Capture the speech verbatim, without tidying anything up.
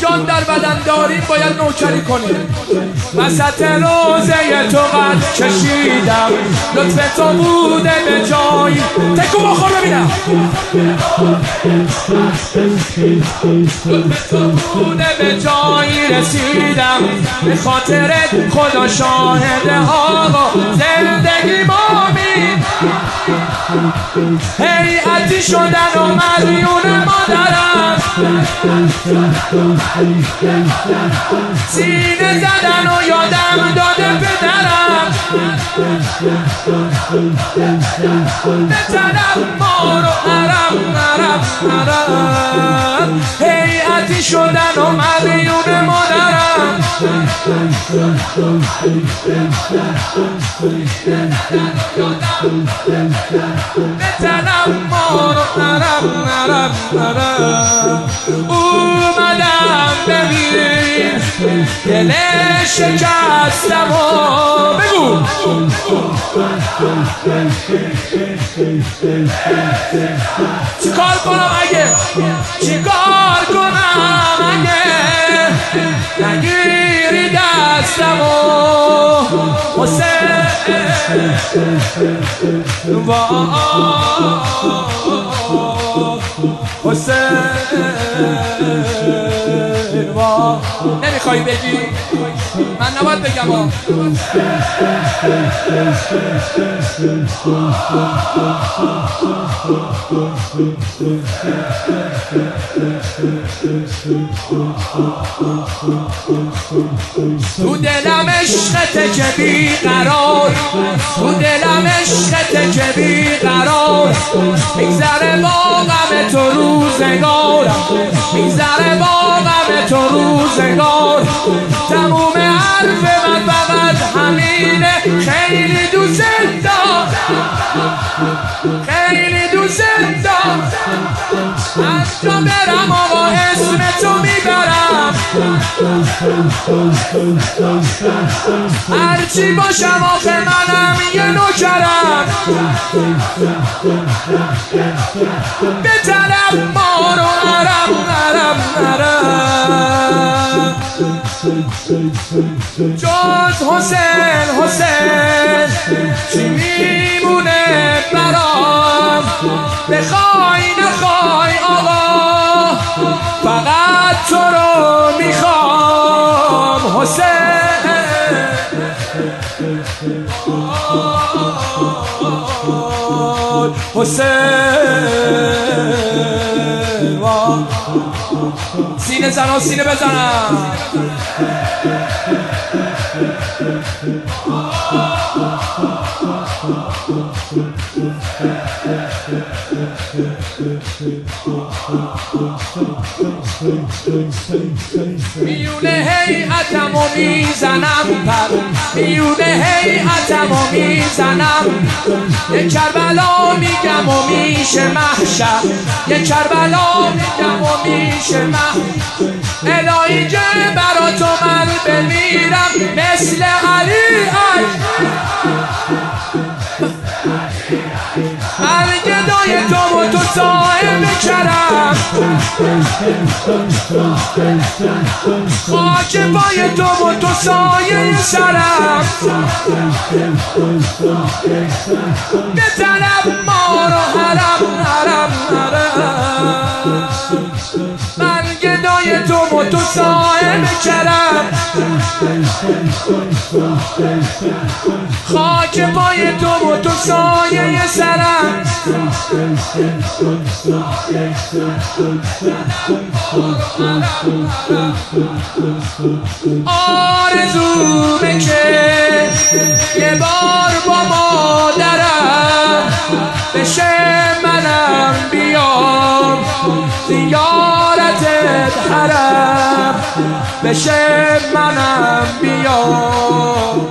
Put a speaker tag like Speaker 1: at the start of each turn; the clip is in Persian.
Speaker 1: جان در بدن داریم باید نوکری کنیم. وسط روزه تو قد کشیدم، لطف تو بوده به جایی. تکو بخور ببینم. لطف تو بوده به جایی رسیدم، به خاطرت خدا شاهده آقا زندگی مامین. هیئتی شدن و مدیون مادرم، سینه زدن و یادم داده پدرم. بزنم ما رو عرب عرب عرب، هیئتی شدن و مدیون مادرم. بزنم ما رو عرب عرب عرب. اومدم ببین دل شکستم و بگو چیکار کنم اگه چیکار کنم اگه نگیری دستم و حسین حسین نمیخوای بگی؟ من نباید بگم ها. تو دلم عشقته که بیقرار، تو دلم عشقته که بیقرار. میگذره با غم تو روزگار، میگذره با غم تو روزگار. تموم حرف من فقط همینه، خیلی دوست دارم، خیلی دوست دارم. از جا برم آقا اسم تو میبرم، هرچی باشم آخه منم یه نوکرم. به طرف ما رو عرب عرب عرب، جز حسین حسین چی میمونه برام؟ بخوای نخوای آقا فقط تو رو میخوام. حسین حسین سینه زنان سینه بزنم. میونه هیئتم و میزنم پر، میونه هیئتم و میزنم. یه کربلا میگم و میشه محشر، یه کربلا میگم و میشه محشر. الهی که برا تو من بمیرم مثل علی اکبر. من گدای تو و تو صاحب کرم، خاک پای تو و تو سایه سرم. به طرف ما رو حرم حرم حرم، من گدای تو و تو صاحب کرم. خاک پای تو و تو سایه سرم. آرزومه که یه بار با مادرم بشه منم بیام زیارتت حرم، بشه منم بیام.